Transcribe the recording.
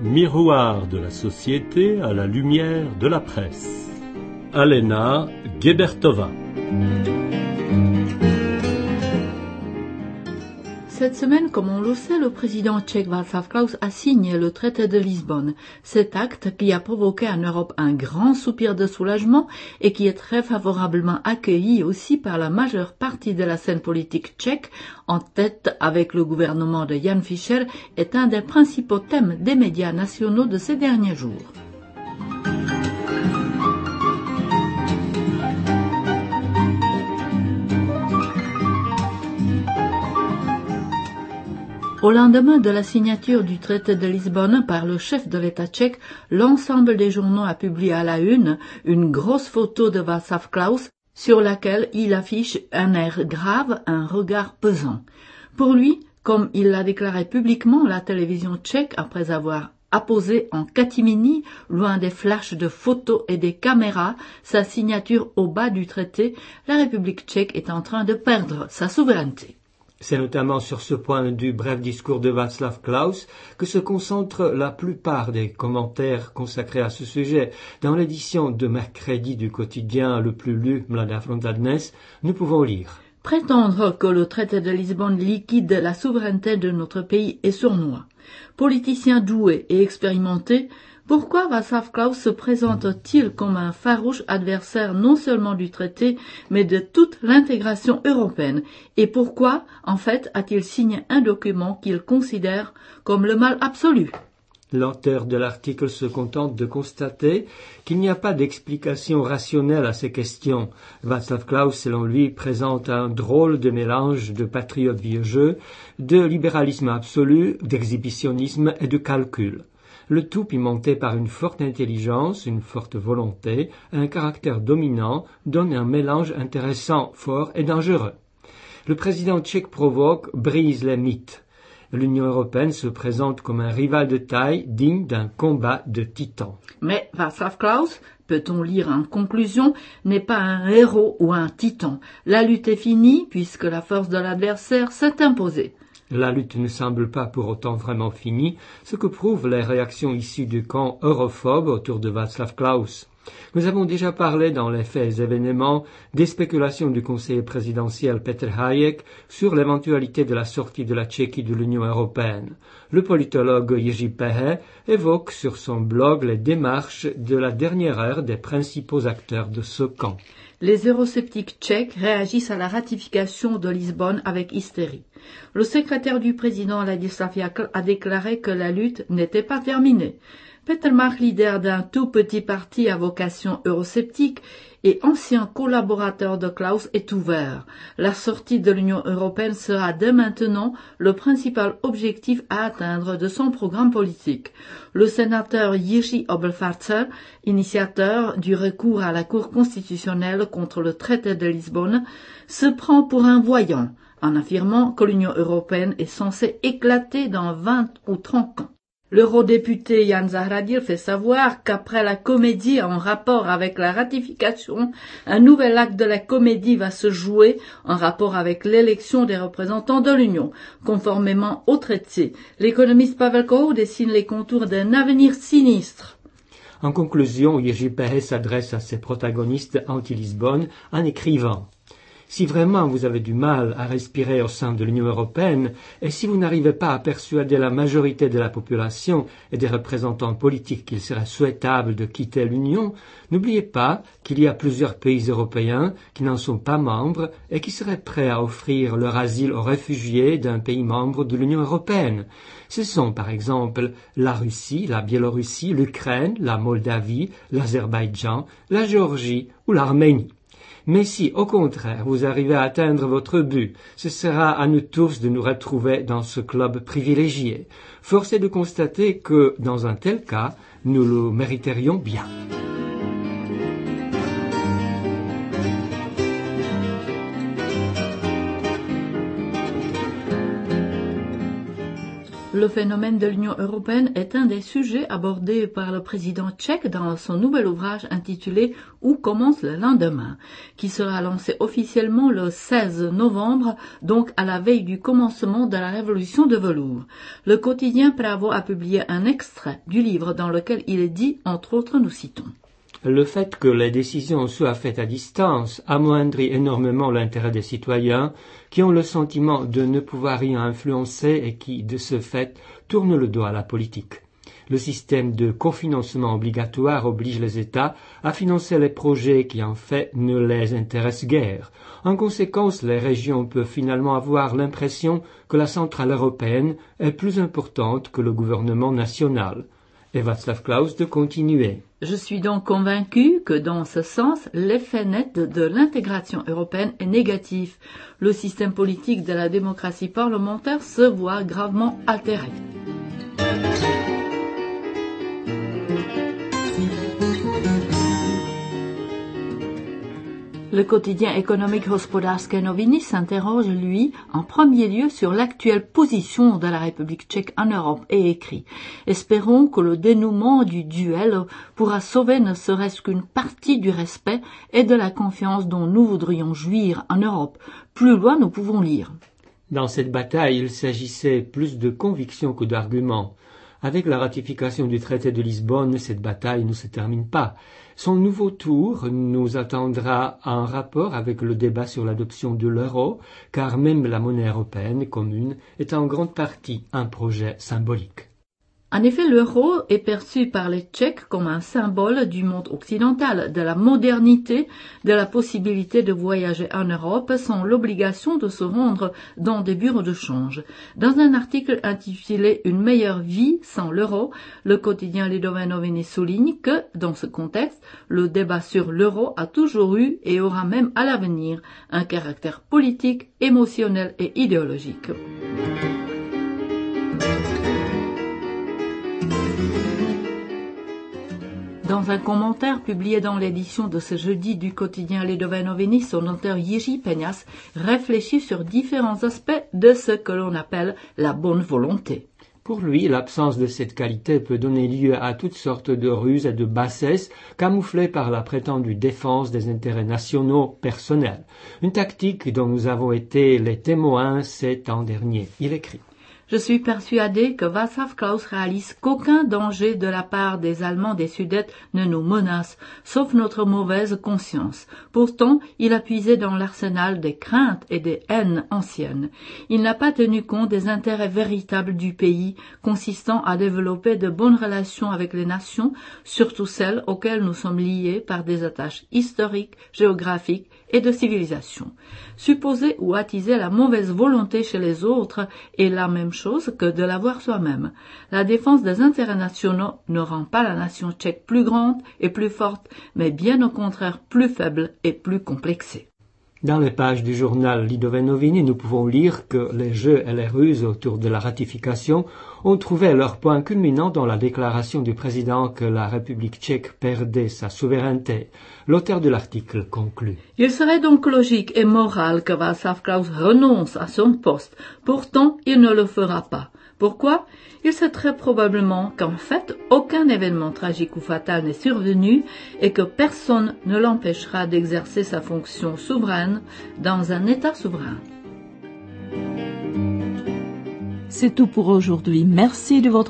miroir de la société à la lumière de la presse. Alena Gebertova. Cette semaine, comme on le sait, le président tchèque Václav Klaus a signé le traité de Lisbonne. Cet acte qui a provoqué en Europe un grand soupir de soulagement et qui est très favorablement accueilli aussi par la majeure partie de la scène politique tchèque, en tête avec le gouvernement de Jan Fischer, est un des principaux thèmes des médias nationaux de ces derniers jours. Au lendemain de la signature du traité de Lisbonne par le chef de l'État tchèque, l'ensemble des journaux a publié à la une grosse photo de Václav Klaus sur laquelle il affiche un air grave, un regard pesant. Pour lui, comme il l'a déclaré publiquement, la télévision tchèque, après avoir apposé en catimini, loin des flashs de photos et des caméras, sa signature au bas du traité, la République tchèque est en train de perdre sa souveraineté. C'est notamment sur ce point du bref discours de Václav Klaus que se concentrent la plupart des commentaires consacrés à ce sujet. Dans l'édition de mercredi du quotidien le plus lu, Mladá Fronta Dnes, nous pouvons lire. Prétendre que le traité de Lisbonne liquide la souveraineté de notre pays est sournois. Politicien doué et expérimenté, pourquoi Václav Klaus se présente-t-il comme un farouche adversaire non seulement du traité, mais de toute l'intégration européenne? Et pourquoi, en fait, a-t-il signé un document qu'il considère comme le mal absolu? L'auteur de l'article se contente de constater qu'il n'y a pas d'explication rationnelle à ces questions. Václav Klaus, selon lui, présente un drôle de mélange de patriote vieux jeu, de libéralisme absolu, d'exhibitionnisme et de calcul. Le tout pimenté par une forte intelligence, une forte volonté, un caractère dominant, donne un mélange intéressant, fort et dangereux. Le président tchèque provoque, brise les mythes. L'Union européenne se présente comme un rival de taille digne d'un combat de titans. Mais Václav Klaus, peut-on lire en conclusion, n'est pas un héros ou un titan. La lutte est finie puisque la force de l'adversaire s'est imposée. La lutte ne semble pas pour autant vraiment finie, ce que prouvent les réactions issues du camp europhobe autour de Václav Klaus. Nous avons déjà parlé dans les faits et événements des spéculations du conseiller présidentiel Petr Hájek sur l'éventualité de la sortie de la Tchéquie de l'Union européenne. Le politologue Jiří Pehé évoque sur son blog les démarches de la dernière heure des principaux acteurs de ce camp. Les eurosceptiques tchèques réagissent à la ratification de Lisbonne avec hystérie. Le secrétaire du président Ladislav Jakl a déclaré que la lutte n'était pas terminée. Peter Mach, leader d'un tout petit parti à vocation eurosceptique et ancien collaborateur de Klaus, est ouvert. La sortie de l'Union européenne sera dès maintenant le principal objectif à atteindre de son programme politique. Le sénateur Jiří Obelfarcer, initiateur du recours à la Cour constitutionnelle contre le traité de Lisbonne, se prend pour un voyant en affirmant que l'Union européenne est censée éclater dans 20 ou 30 ans. L'eurodéputé Jan Zahradil fait savoir qu'après la comédie en rapport avec la ratification, un nouvel acte de la comédie va se jouer en rapport avec l'élection des représentants de l'Union. Conformément au traité, l'économiste Pavel Kohout dessine les contours d'un avenir sinistre. En conclusion, Jiří Pehé s'adresse à ses protagonistes anti-Lisbonne en écrivant: si vraiment vous avez du mal à respirer au sein de l'Union européenne et si vous n'arrivez pas à persuader la majorité de la population et des représentants politiques qu'il serait souhaitable de quitter l'Union, n'oubliez pas qu'il y a plusieurs pays européens qui n'en sont pas membres et qui seraient prêts à offrir leur asile aux réfugiés d'un pays membre de l'Union européenne. Ce sont par exemple la Russie, la Biélorussie, l'Ukraine, la Moldavie, l'Azerbaïdjan, la Géorgie ou l'Arménie. Mais si, au contraire, vous arrivez à atteindre votre but, ce sera à nous tous de nous retrouver dans ce club privilégié. Force est de constater que, dans un tel cas, nous le mériterions bien. Le phénomène de l'Union européenne est un des sujets abordés par le président tchèque dans son nouvel ouvrage intitulé « Où commence le lendemain ?», qui sera lancé officiellement le 16 novembre, donc à la veille du commencement de la révolution de velours. Le quotidien Právo a publié un extrait du livre dans lequel il est dit, entre autres, nous citons. Le fait que les décisions soient faites à distance amoindrit énormément l'intérêt des citoyens qui ont le sentiment de ne pouvoir rien influencer et qui, de ce fait, tournent le dos à la politique. Le système de cofinancement obligatoire oblige les États à financer les projets qui, en fait, ne les intéressent guère. En conséquence, les régions peuvent finalement avoir l'impression que la centrale européenne est plus importante que le gouvernement national. Et Václav Klaus de continuer. Je suis donc convaincu que dans ce sens, l'effet net de l'intégration européenne est négatif. Le système politique de la démocratie parlementaire se voit gravement altéré. Le quotidien économique Hospodářské noviny s'interroge, lui, en premier lieu sur l'actuelle position de la République tchèque en Europe et écrit « Espérons que le dénouement du duel pourra sauver ne serait-ce qu'une partie du respect et de la confiance dont nous voudrions jouir en Europe. Plus loin, nous pouvons lire. » Dans cette bataille, il s'agissait plus de conviction que d'arguments. Avec la ratification du traité de Lisbonne, cette bataille ne se termine pas. Son nouveau tour nous attendra en rapport avec le débat sur l'adoption de l'euro, car même la monnaie européenne commune est en grande partie un projet symbolique. En effet, l'euro est perçu par les Tchèques comme un symbole du monde occidental, de la modernité, de la possibilité de voyager en Europe sans l'obligation de se rendre dans des bureaux de change. Dans un article intitulé « Une meilleure vie sans l'euro », le quotidien Lidové noviny souligne que, dans ce contexte, le débat sur l'euro a toujours eu et aura même à l'avenir un caractère politique, émotionnel et idéologique. Dans un commentaire publié dans l'édition de ce jeudi du quotidien Lidové noviny, son auteur Jiří Peňas réfléchit sur différents aspects de ce que l'on appelle la bonne volonté. Pour lui, l'absence de cette qualité peut donner lieu à toutes sortes de ruses et de bassesses camouflées par la prétendue défense des intérêts nationaux personnels. Une tactique dont nous avons été les témoins ces temps derniers. Il écrit. Je suis persuadé que Václav Klaus réalise qu'aucun danger de la part des Allemands des Sudètes ne nous menace, sauf notre mauvaise conscience. Pourtant, il a puisé dans l'arsenal des craintes et des haines anciennes. Il n'a pas tenu compte des intérêts véritables du pays, consistant à développer de bonnes relations avec les nations, surtout celles auxquelles nous sommes liés par des attaches historiques, géographiques et de civilisation. Supposer ou attiser la mauvaise volonté chez les autres est la même chose que de l'avoir soi-même. La défense des intérêts nationaux ne rend pas la nation tchèque plus grande et plus forte, mais bien au contraire plus faible et plus complexée. Dans les pages du journal Lidové noviny, nous pouvons lire que les jeux et les ruses autour de la ratification ont trouvé leur point culminant dans la déclaration du président que la République tchèque perdait sa souveraineté. L'auteur de l'article conclut. Il serait donc logique et moral que Václav Klaus renonce à son poste. Pourtant, il ne le fera pas. Pourquoi ? Il sait très probablement qu'en fait, aucun événement tragique ou fatal n'est survenu et que personne ne l'empêchera d'exercer sa fonction souveraine dans un État souverain. C'est tout pour aujourd'hui. Merci de votre